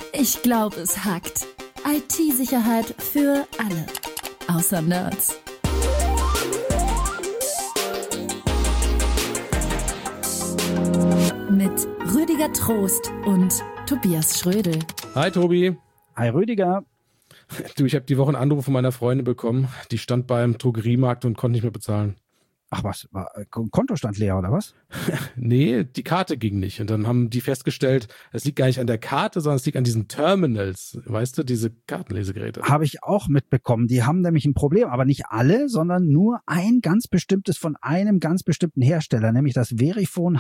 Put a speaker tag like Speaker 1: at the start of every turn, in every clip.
Speaker 1: Ich glaube, es hackt. IT-Sicherheit für alle. Außer Nerds. Mit Rüdiger Trost und Tobias Schrödel.
Speaker 2: Hi Tobi.
Speaker 3: Hi Rüdiger.
Speaker 2: Du, ich habe die Woche einen Anruf von meiner Freundin bekommen. Die stand beim Drogeriemarkt und konnte nicht mehr bezahlen.
Speaker 3: Ach was, Kontostand leer oder was?
Speaker 2: Nee, die Karte ging nicht. Und dann haben die festgestellt, es liegt gar nicht an der Karte, sondern es liegt an diesen Terminals. Weißt du, diese Kartenlesegeräte.
Speaker 3: Habe ich auch mitbekommen. Die haben nämlich ein Problem, aber nicht alle, sondern nur ein ganz bestimmtes von einem ganz bestimmten Hersteller, nämlich das Verifone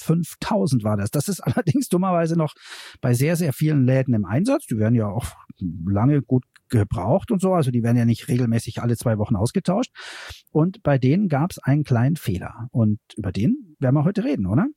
Speaker 3: H5000 war das. Das ist allerdings dummerweise noch bei sehr, sehr vielen Läden im Einsatz. Die werden ja auch lange gut gebraucht und so, also die werden ja nicht regelmäßig alle 2 Wochen ausgetauscht. Und bei denen gab es einen kleinen Fehler. Und über den werden wir heute reden, oder?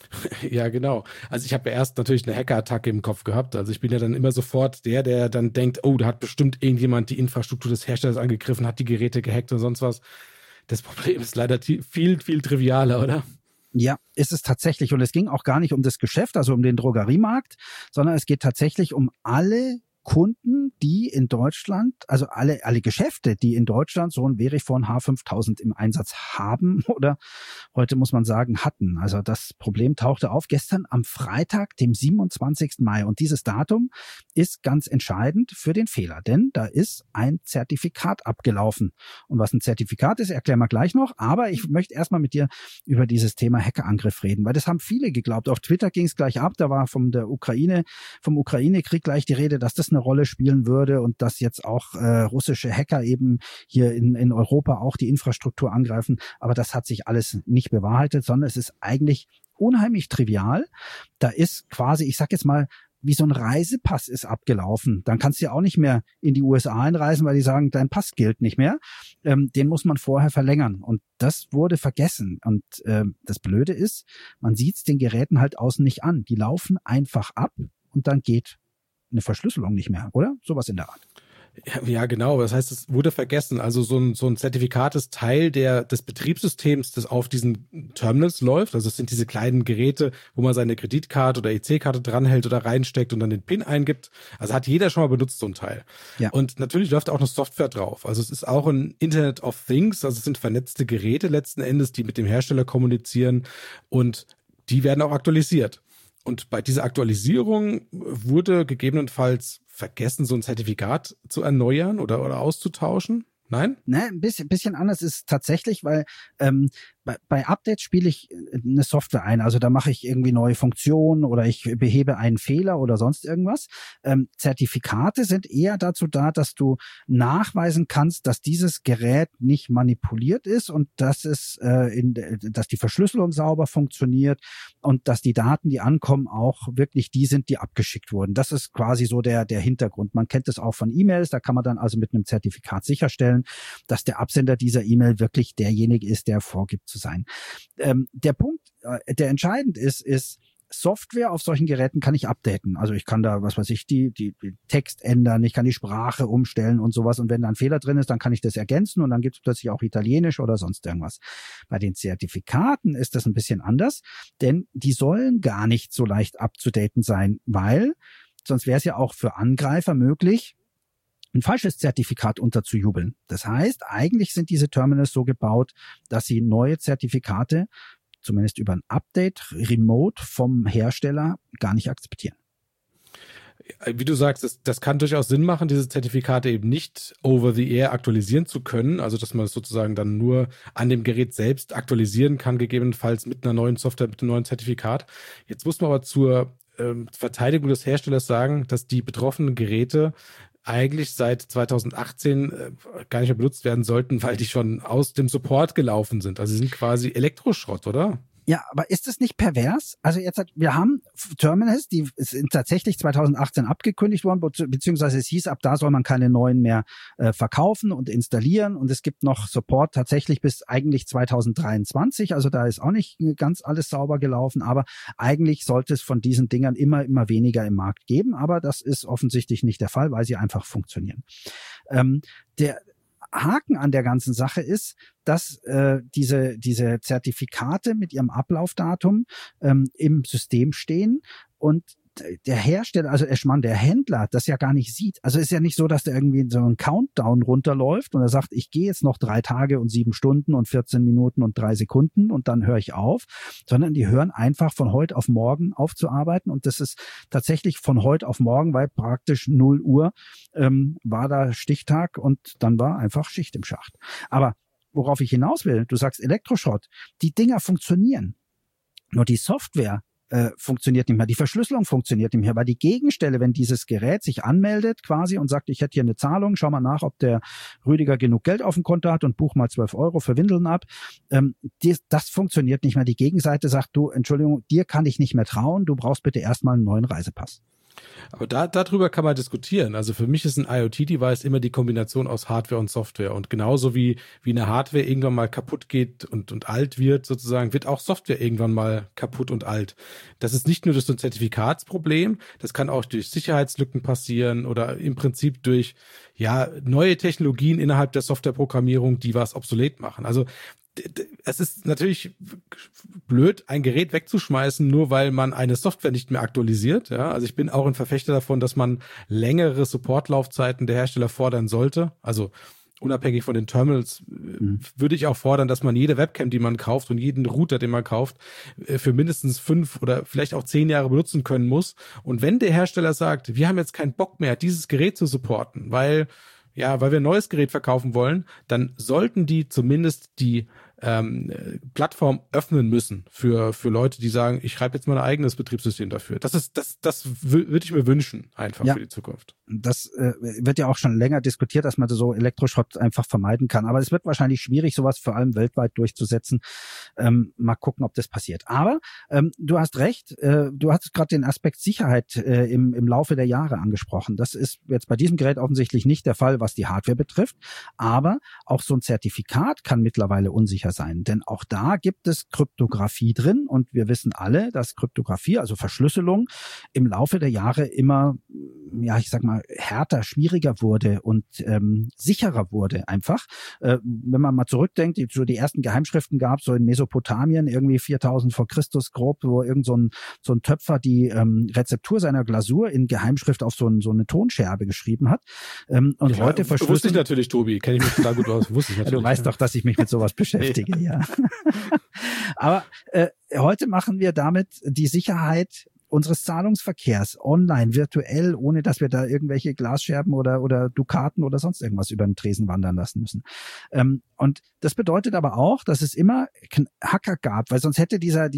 Speaker 2: Ja, genau. Also ich habe ja erst natürlich eine Hackerattacke im Kopf gehabt. Also ich bin ja dann immer sofort der dann denkt, oh, da hat bestimmt irgendjemand die Infrastruktur des Herstellers angegriffen, hat die Geräte gehackt und sonst was. Das Problem ist leider viel, viel trivialer, oder?
Speaker 3: Ja, ist es tatsächlich. Und es ging auch gar nicht um das Geschäft, also um den Drogeriemarkt, sondern es geht tatsächlich um alle Kunden, die in Deutschland, also alle Geschäfte, die in Deutschland so ein Verifone H5000 im Einsatz haben oder heute muss man sagen hatten. Also das Problem tauchte auf gestern am Freitag, dem 27. Mai. Und dieses Datum ist ganz entscheidend für den Fehler, denn da ist ein Zertifikat abgelaufen. Und was ein Zertifikat ist, erklären wir gleich noch. Aber ich möchte erstmal mit dir über dieses Thema Hackerangriff reden, weil das haben viele geglaubt. Auf Twitter ging es gleich ab, da war vom Ukraine-Krieg gleich die Rede, dass das eine Rolle spielen würde und dass jetzt auch russische Hacker eben hier in Europa auch die Infrastruktur angreifen. Aber das hat sich alles nicht bewahrheitet, sondern es ist eigentlich unheimlich trivial. Da ist quasi, ich sag jetzt mal, wie so ein Reisepass ist abgelaufen. Dann kannst du ja auch nicht mehr in die USA einreisen, weil die sagen, dein Pass gilt nicht mehr. Den muss man vorher verlängern. Und das wurde vergessen. Und das Blöde ist, man sieht es den Geräten halt außen nicht an. Die laufen einfach ab und dann geht eine Verschlüsselung nicht mehr, oder? Sowas in der Art.
Speaker 2: Ja, genau. Das heißt, es wurde vergessen. Also so ein Zertifikat ist Teil des Betriebssystems, das auf diesen Terminals läuft. Also es sind diese kleinen Geräte, wo man seine Kreditkarte oder EC-Karte dranhält oder reinsteckt und dann den PIN eingibt. Also hat jeder schon mal benutzt, so ein Teil. Ja. Und natürlich läuft auch noch Software drauf. Also es ist auch ein Internet of Things. Also es sind vernetzte Geräte letzten Endes, die mit dem Hersteller kommunizieren und die werden auch aktualisiert. Und bei dieser Aktualisierung wurde gegebenenfalls vergessen, so ein Zertifikat zu erneuern oder auszutauschen? Nein?
Speaker 3: Ne, ein bisschen anders ist es tatsächlich, weil bei Updates spiele ich eine Software ein. Also da mache ich irgendwie neue Funktionen oder ich behebe einen Fehler oder sonst irgendwas. Zertifikate sind eher dazu da, dass du nachweisen kannst, dass dieses Gerät nicht manipuliert ist und dass dass die Verschlüsselung sauber funktioniert und dass die Daten, die ankommen, auch wirklich die sind, die abgeschickt wurden. Das ist quasi so der Hintergrund. Man kennt es auch von E-Mails. Da kann man dann also mit einem Zertifikat sicherstellen, dass der Absender dieser E-Mail wirklich derjenige ist, der vorgibt zu sein. Der Punkt, der entscheidend ist, Software auf solchen Geräten kann ich updaten. Also ich kann da, was weiß ich, die Text ändern, ich kann die Sprache umstellen und sowas. Und wenn da ein Fehler drin ist, dann kann ich das ergänzen und dann gibt es plötzlich auch Italienisch oder sonst irgendwas. Bei den Zertifikaten ist das ein bisschen anders, denn die sollen gar nicht so leicht abzudaten sein, weil sonst wäre es ja auch für Angreifer möglich, ein falsches Zertifikat unterzujubeln. Das heißt, eigentlich sind diese Terminals so gebaut, dass sie neue Zertifikate, zumindest über ein Update, remote vom Hersteller, gar nicht akzeptieren.
Speaker 2: Wie du sagst, das kann durchaus Sinn machen, diese Zertifikate eben nicht over the air aktualisieren zu können, also dass man es sozusagen dann nur an dem Gerät selbst aktualisieren kann, gegebenenfalls mit einer neuen Software, mit einem neuen Zertifikat. Jetzt muss man aber zur Verteidigung des Herstellers sagen, dass die betroffenen Geräte eigentlich seit 2018 gar nicht mehr benutzt werden sollten, weil die schon aus dem Support gelaufen sind. Also sie sind quasi Elektroschrott, oder?
Speaker 3: Ja, aber ist es nicht pervers? Also jetzt wir haben Terminals, die sind tatsächlich 2018 abgekündigt worden, beziehungsweise es hieß, ab da soll man keine neuen mehr verkaufen und installieren und es gibt noch Support tatsächlich bis eigentlich 2023, also da ist auch nicht ganz alles sauber gelaufen, aber eigentlich sollte es von diesen Dingern immer weniger im Markt geben, aber das ist offensichtlich nicht der Fall, weil sie einfach funktionieren. Der Haken an der ganzen Sache ist, dass diese Zertifikate mit ihrem Ablaufdatum im System stehen und der Hersteller, also der Händler das ja gar nicht sieht. Also ist ja nicht so, dass der irgendwie so ein Countdown runterläuft und er sagt, ich gehe jetzt noch 3 Tage und 7 Stunden und 14 Minuten und 3 Sekunden und dann höre ich auf, sondern die hören einfach von heute auf morgen aufzuarbeiten und das ist tatsächlich von heute auf morgen, weil praktisch 0 Uhr war da Stichtag und dann war einfach Schicht im Schacht. Aber worauf ich hinaus will, du sagst Elektroschrott, die Dinger funktionieren. Nur die Software funktioniert nicht mehr, die Verschlüsselung funktioniert nicht mehr, weil die Gegenstelle, wenn dieses Gerät sich anmeldet quasi und sagt, ich hätte hier eine Zahlung, schau mal nach, ob der Rüdiger genug Geld auf dem Konto hat und buch mal 12 € für Windeln ab, das funktioniert nicht mehr. Die Gegenseite sagt, du, Entschuldigung, dir kann ich nicht mehr trauen, du brauchst bitte erstmal einen neuen Reisepass.
Speaker 2: Aber darüber kann man diskutieren. Also für mich ist ein IoT-Device immer die Kombination aus Hardware und Software. Und genauso wie eine Hardware irgendwann mal kaputt geht und alt wird, sozusagen, wird auch Software irgendwann mal kaputt und alt. Das ist nicht nur durch so ein Zertifikatsproblem, das kann auch durch Sicherheitslücken passieren oder im Prinzip durch neue Technologien innerhalb der Softwareprogrammierung, die was obsolet machen. Also es ist natürlich blöd, ein Gerät wegzuschmeißen, nur weil man eine Software nicht mehr aktualisiert. Ja, also ich bin auch ein Verfechter davon, dass man längere Supportlaufzeiten der Hersteller fordern sollte. Also unabhängig von den Terminals würde ich auch fordern, dass man jede Webcam, die man kauft und jeden Router, den man kauft, für mindestens 5 oder vielleicht auch 10 Jahre benutzen können muss. Und wenn der Hersteller sagt, wir haben jetzt keinen Bock mehr, dieses Gerät zu supporten, weil wir ein neues Gerät verkaufen wollen, dann sollten die zumindest die Plattform öffnen müssen für Leute, die sagen, ich schreibe jetzt mal ein eigenes Betriebssystem dafür. Das würde ich mir wünschen, einfach für die Zukunft.
Speaker 3: Das wird ja auch schon länger diskutiert, dass man so Elektroschrott einfach vermeiden kann. Aber es wird wahrscheinlich schwierig, sowas vor allem weltweit durchzusetzen. Mal gucken, ob das passiert. Aber du hast recht, du hast gerade den Aspekt Sicherheit im Laufe der Jahre angesprochen. Das ist jetzt bei diesem Gerät offensichtlich nicht der Fall, was die Hardware betrifft. Aber auch so ein Zertifikat kann mittlerweile unsicher sein, denn auch da gibt es Kryptographie drin und wir wissen alle, dass Kryptographie, also Verschlüsselung, im Laufe der Jahre immer, ich sag mal, härter, schwieriger wurde und sicherer wurde einfach. Wenn man mal zurückdenkt, so die ersten Geheimschriften gab es so in Mesopotamien, irgendwie 4000 vor Christus grob, wo irgend so ein Töpfer die Rezeptur seiner Glasur in Geheimschrift auf so eine Tonscherbe geschrieben hat. Und heute verschlüsseln...
Speaker 2: Wusste ich natürlich, Tobi, kenne ich mich total gut aus. Wusste ich natürlich.
Speaker 3: Du weißt doch, dass ich mich mit sowas beschäftige. Ja. Aber heute machen wir damit die Sicherheit unseres Zahlungsverkehrs online, virtuell, ohne dass wir da irgendwelche Glasscherben oder Dukaten oder sonst irgendwas über den Tresen wandern lassen müssen. Und das bedeutet aber auch, dass es immer Hacker gab, weil sonst hätte dieser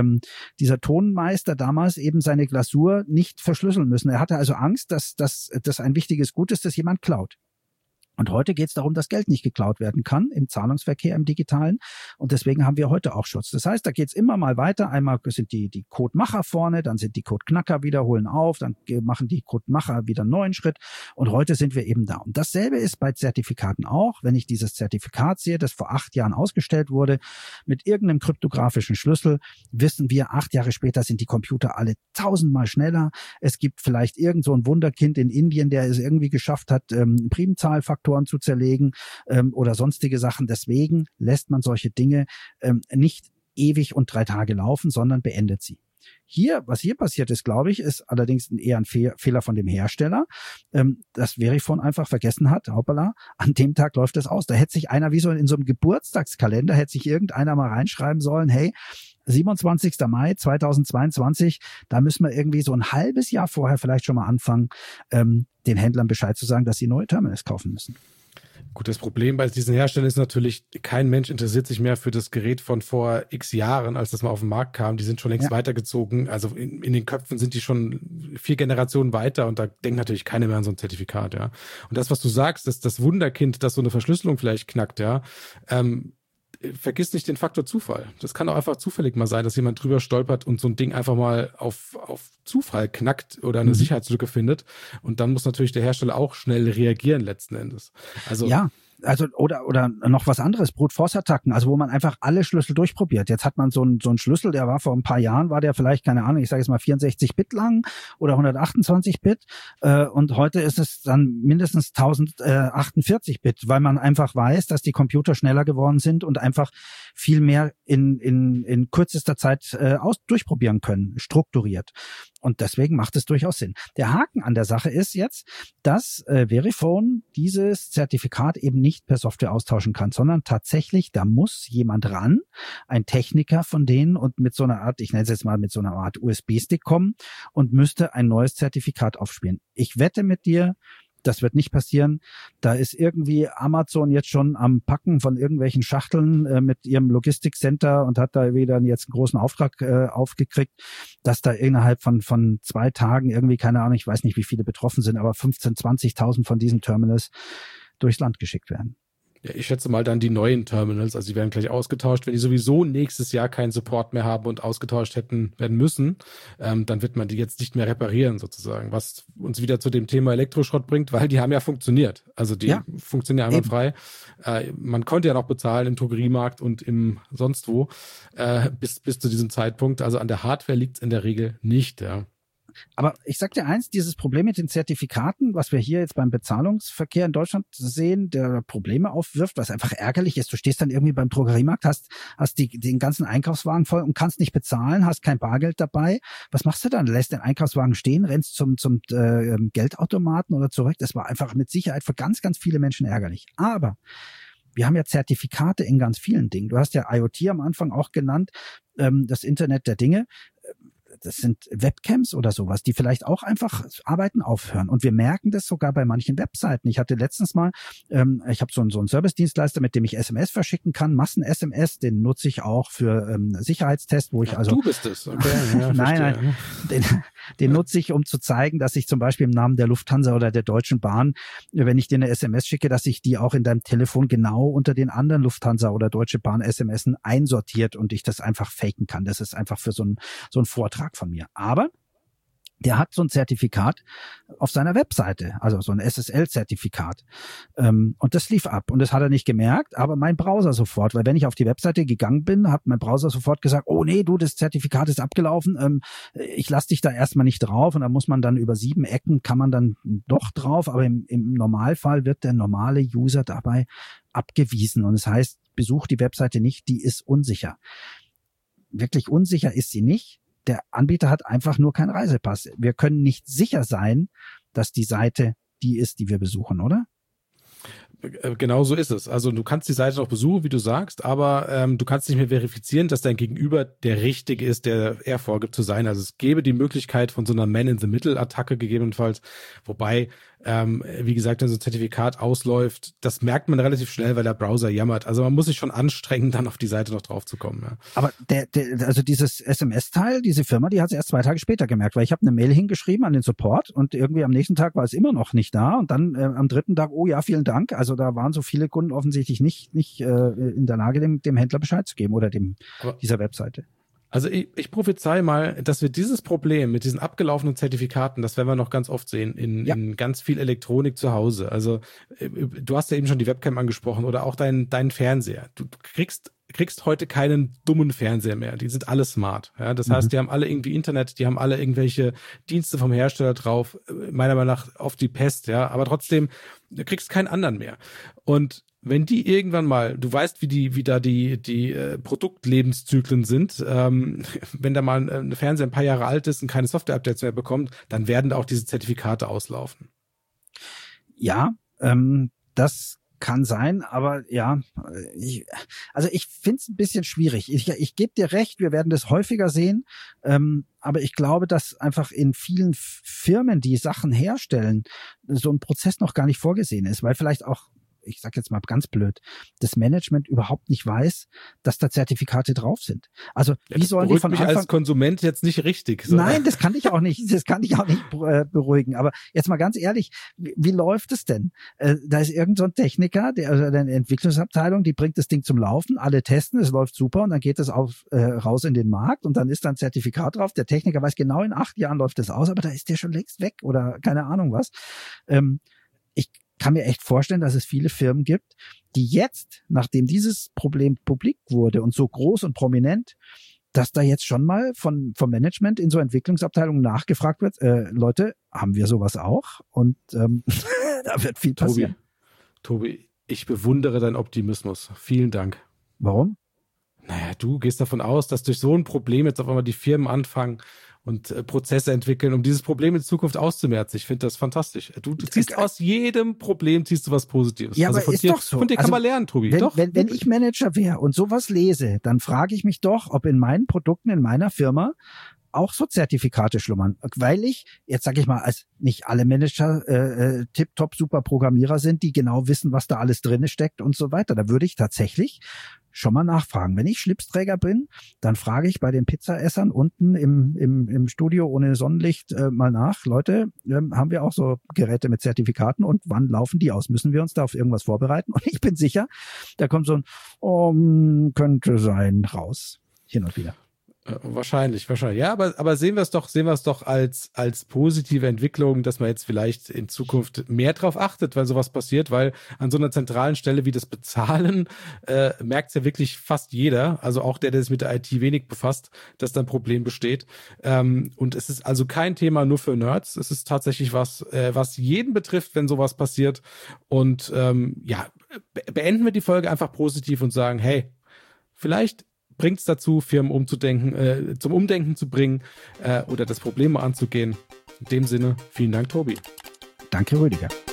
Speaker 3: Tonmeister damals eben seine Glasur nicht verschlüsseln müssen. Er hatte also Angst, dass das ein wichtiges Gut ist, das jemand klaut. Und heute geht es darum, dass Geld nicht geklaut werden kann im Zahlungsverkehr, im Digitalen. Und deswegen haben wir heute auch Schutz. Das heißt, da geht es immer mal weiter. Einmal sind die Codemacher vorne, dann sind die Codeknacker wieder, holen auf, dann machen die Codemacher wieder einen neuen Schritt. Und heute sind wir eben da. Und dasselbe ist bei Zertifikaten auch. Wenn ich dieses Zertifikat sehe, das vor 8 Jahren ausgestellt wurde, mit irgendeinem kryptografischen Schlüssel, wissen wir, 8 Jahre später sind die Computer alle 1000-mal schneller. Es gibt vielleicht irgend so ein Wunderkind in Indien, der es irgendwie geschafft hat, Primzahlfaktoren zu zerlegen oder sonstige Sachen. Deswegen lässt man solche Dinge nicht ewig und 3 Tage laufen, sondern beendet sie. Was hier passiert ist, glaube ich, ist allerdings eher ein Fehler von dem Hersteller, dass Verifone einfach vergessen hat, hoppala, an dem Tag läuft es aus. Da hätte sich einer wie so in so einem Geburtstagskalender, hätte sich irgendeiner mal reinschreiben sollen, hey, 27. Mai 2022, da müssen wir irgendwie so ein halbes Jahr vorher vielleicht schon mal anfangen, den Händlern Bescheid zu sagen, dass sie neue Terminals kaufen müssen.
Speaker 2: Gut, das Problem bei diesen Herstellern ist natürlich, kein Mensch interessiert sich mehr für das Gerät von vor x Jahren, als das mal auf den Markt kam. Die sind schon längst weitergezogen. Also in den Köpfen sind die schon 4 Generationen weiter und da denkt natürlich keiner mehr an so ein Zertifikat, ja. Und das, was du sagst, das Wunderkind, das so eine Verschlüsselung vielleicht knackt, ja, vergiss nicht den Faktor Zufall. Das kann auch einfach zufällig mal sein, dass jemand drüber stolpert und so ein Ding einfach mal auf Zufall knackt oder eine Sicherheitslücke findet. Und dann muss natürlich der Hersteller auch schnell reagieren letzten Endes. Also
Speaker 3: ja. Also oder noch was anderes, Brute-Force-Attacken, also wo man einfach alle Schlüssel durchprobiert. Jetzt hat man so einen Schlüssel, der war vor ein paar Jahren, war der vielleicht, keine Ahnung, ich sage jetzt mal 64-Bit lang oder 128-Bit und heute ist es dann mindestens 1048-Bit, weil man einfach weiß, dass die Computer schneller geworden sind und einfach viel mehr in kürzester Zeit durchprobieren können, strukturiert. Und deswegen macht es durchaus Sinn. Der Haken an der Sache ist jetzt, dass Verifone dieses Zertifikat eben nicht per Software austauschen kann, sondern tatsächlich, da muss jemand ran, ein Techniker von denen und mit so einer Art, ich nenne es jetzt mal mit so einer Art USB-Stick kommen und müsste ein neues Zertifikat aufspielen. Ich wette mit dir, das wird nicht passieren. Da ist irgendwie Amazon jetzt schon am Packen von irgendwelchen Schachteln mit ihrem Logistikcenter und hat da wieder jetzt einen großen Auftrag aufgekriegt, dass da innerhalb von 2 Tagen irgendwie, keine Ahnung, ich weiß nicht, wie viele betroffen sind, aber 15.000, 20.000 von diesen Terminals durchs Land geschickt werden.
Speaker 2: Ja, ich schätze mal dann die neuen Terminals, also die werden gleich ausgetauscht. Wenn die sowieso nächstes Jahr keinen Support mehr haben und ausgetauscht hätten werden müssen, dann wird man die jetzt nicht mehr reparieren sozusagen, was uns wieder zu dem Thema Elektroschrott bringt, weil die haben ja funktioniert. Also die funktionieren einwandfrei. Man konnte ja noch bezahlen im Drogeriemarkt und im sonst wo bis zu diesem Zeitpunkt. Also an der Hardware liegt es in der Regel nicht, ja.
Speaker 3: Aber ich sag dir eins, dieses Problem mit den Zertifikaten, was wir hier jetzt beim Bezahlungsverkehr in Deutschland sehen, der Probleme aufwirft, was einfach ärgerlich ist. Du stehst dann irgendwie beim Drogeriemarkt, hast den ganzen Einkaufswagen voll und kannst nicht bezahlen, hast kein Bargeld dabei. Was machst du dann? Lässt den Einkaufswagen stehen, rennst zum Geldautomaten oder zurück? Das war einfach mit Sicherheit für ganz, ganz viele Menschen ärgerlich. Aber wir haben ja Zertifikate in ganz vielen Dingen. Du hast ja IoT am Anfang auch genannt, das Internet der Dinge. Das sind Webcams oder sowas, die vielleicht auch einfach Arbeiten aufhören. Und wir merken das sogar bei manchen Webseiten. Ich hatte letztens mal, ich habe so einen Service-Dienstleister, mit dem ich SMS verschicken kann, Massen-SMS, den nutze ich auch für Sicherheitstests, wo ich also...
Speaker 2: Du bist es, okay. Ja,
Speaker 3: nein, den nutze ich, um zu zeigen, dass ich zum Beispiel im Namen der Lufthansa oder der Deutschen Bahn, wenn ich dir eine SMS schicke, dass ich die auch in deinem Telefon genau unter den anderen Lufthansa oder Deutsche Bahn SMSen einsortiert und ich das einfach faken kann. Das ist einfach für so einen Vortrag von mir. Aber der hat so ein Zertifikat auf seiner Webseite, also so ein SSL-Zertifikat. Und das lief ab. Und das hat er nicht gemerkt, aber mein Browser sofort, weil wenn ich auf die Webseite gegangen bin, hat mein Browser sofort gesagt, oh nee, du, das Zertifikat ist abgelaufen, ich lasse dich da erstmal nicht drauf. Und da muss man dann über 7 Ecken, kann man dann doch drauf, aber im Normalfall wird der normale User dabei abgewiesen. Und das heißt, besuch die Webseite nicht, die ist unsicher. Wirklich unsicher ist sie nicht. Der Anbieter hat einfach nur keinen Reisepass. Wir können nicht sicher sein, dass die Seite die ist, die wir besuchen, oder?
Speaker 2: Genau so ist es. Also du kannst die Seite noch besuchen, wie du sagst, aber du kannst nicht mehr verifizieren, dass dein Gegenüber der Richtige ist, der er vorgibt zu sein. Also es gäbe die Möglichkeit von so einer Man-in-the-Middle-Attacke gegebenenfalls, wobei, wie gesagt, wenn so ein Zertifikat ausläuft, das merkt man relativ schnell, weil der Browser jammert. Also man muss sich schon anstrengen, dann auf die Seite noch drauf zu kommen. Ja.
Speaker 3: Aber also dieses SMS-Teil, diese Firma, die hat es erst 2 Tage später gemerkt, weil ich habe eine Mail hingeschrieben an den Support und irgendwie am nächsten Tag war es immer noch nicht da und dann am 3. Tag, oh ja, vielen Dank. Also da waren so viele Kunden offensichtlich nicht in der Lage, dem Händler Bescheid zu geben oder dieser Webseite.
Speaker 2: Also ich prophezei mal, dass wir dieses Problem mit diesen abgelaufenen Zertifikaten, das werden wir noch ganz oft sehen in ganz viel Elektronik zu Hause. Also du hast ja eben schon die Webcam angesprochen oder auch deinen Fernseher. Du kriegst heute keinen dummen Fernseher mehr. Die sind alle smart. Ja, das heißt, die haben alle irgendwie Internet, die haben alle irgendwelche Dienste vom Hersteller drauf. Meiner Meinung nach auf die Pest, ja. Aber trotzdem, du kriegst keinen anderen mehr. Und wenn die irgendwann mal, du weißt, wie da die Produktlebenszyklen sind, wenn da mal ein Fernseher ein paar Jahre alt ist und keine Software-Updates mehr bekommt, dann werden da auch diese Zertifikate auslaufen.
Speaker 3: Ja, das kann sein, aber ja, ich finde es ein bisschen schwierig. Ich gebe dir recht, wir werden das häufiger sehen, aber ich glaube, dass einfach in vielen Firmen, die Sachen herstellen, so ein Prozess noch gar nicht vorgesehen ist, weil vielleicht auch, ich sag jetzt mal ganz blöd, das Management überhaupt nicht weiß, dass da Zertifikate drauf sind. Also wie sollen die von
Speaker 2: mich
Speaker 3: Anfang...
Speaker 2: als Konsument jetzt nicht richtig. So.
Speaker 3: Nein, das kann ich auch nicht. Das kann ich auch nicht beruhigen. Aber jetzt mal ganz ehrlich, wie läuft es denn? Da ist irgend so ein Techniker, also eine Entwicklungsabteilung, die bringt das Ding zum Laufen, alle testen, es läuft super und dann geht es raus in den Markt und dann ist da ein Zertifikat drauf. Der Techniker weiß genau, in 8 Jahren läuft das aus, aber da ist der schon längst weg oder keine Ahnung was. Ich kann mir echt vorstellen, dass es viele Firmen gibt, die jetzt, nachdem dieses Problem publik wurde und so groß und prominent, dass da jetzt schon mal vom Management in so Entwicklungsabteilungen nachgefragt wird, Leute, haben wir sowas auch? Und da wird viel passieren.
Speaker 2: Tobi, ich bewundere deinen Optimismus. Vielen Dank.
Speaker 3: Warum?
Speaker 2: Naja, du gehst davon aus, dass durch so ein Problem jetzt auf einmal die Firmen anfangen und Prozesse entwickeln, um dieses Problem in Zukunft auszumerzen. Ich finde das fantastisch. Du ziehst aus jedem Problem was Positives.
Speaker 3: Ja,
Speaker 2: also
Speaker 3: aber ist doch so.
Speaker 2: Von dir kann man lernen, Tobi.
Speaker 3: Wenn ich Manager wäre und sowas lese, dann frage ich mich doch, ob in meinen Produkten, in meiner Firma auch so Zertifikate schlummern, weil ich, jetzt sage ich mal, als nicht alle Manager tipptopp super Programmierer sind, die genau wissen, was da alles drin steckt und so weiter. Da würde ich tatsächlich schon mal nachfragen. Wenn ich Schlipsträger bin, dann frage ich bei den Pizzaessern unten im Studio ohne Sonnenlicht mal nach. Leute, haben wir auch so Geräte mit Zertifikaten und wann laufen die aus? Müssen wir uns da auf irgendwas vorbereiten? Und ich bin sicher, da kommt so ein könnte sein raus. Hin und wieder.
Speaker 2: Wahrscheinlich. Ja, aber sehen wir es doch als positive Entwicklung, dass man jetzt vielleicht in Zukunft mehr drauf achtet, weil sowas passiert, weil an so einer zentralen Stelle wie das Bezahlen merkt es ja wirklich fast jeder, also auch der sich mit der IT wenig befasst, dass da ein Problem besteht. Und es ist also kein Thema nur für Nerds, es ist tatsächlich was jeden betrifft, wenn sowas passiert. Und beenden wir die Folge einfach positiv und sagen, hey, vielleicht bringt es dazu, Firmen umzudenken, zum Umdenken zu bringen oder das Problem anzugehen. In dem Sinne, vielen Dank, Tobi.
Speaker 3: Danke, Rüdiger.